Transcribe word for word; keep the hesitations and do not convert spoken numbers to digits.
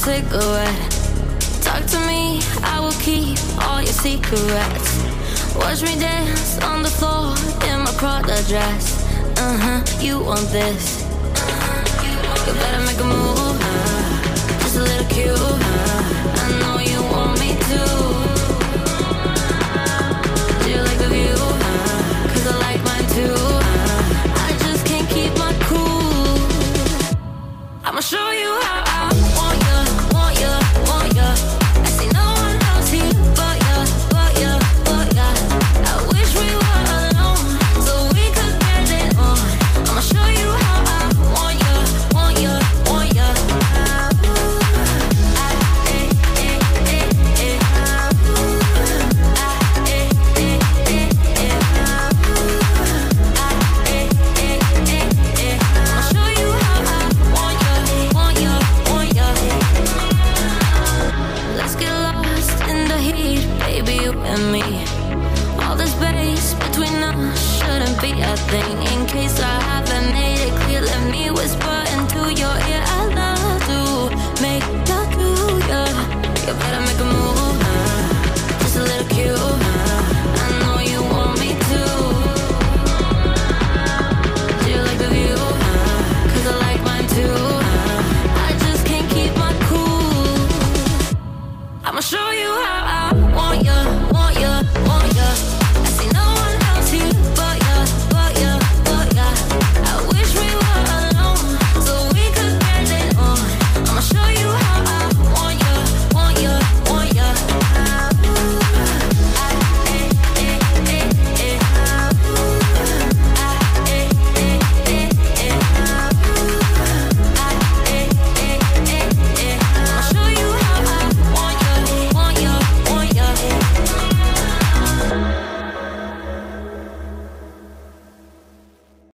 cigarette. Talk to me, I will keep all your secrets. Watch me dance on the floor in my Prada dress. Uh-huh, you want this. You better make a move, just a little cue. I know you want me to. Do you like the view? Cause I like mine too. I just can't keep my cool. I'ma show you how I want ya, want ya, want ya. I see no one else here but ya, but ya, but ya. I wish we were alone so we could get it on. I'ma show you how I want ya, want ya, want ya. And me, all the space between us shouldn't be a thing. In case I haven't made it clear, let me whisper into your ear. I love to make love to you. You better make a move, just a little cue.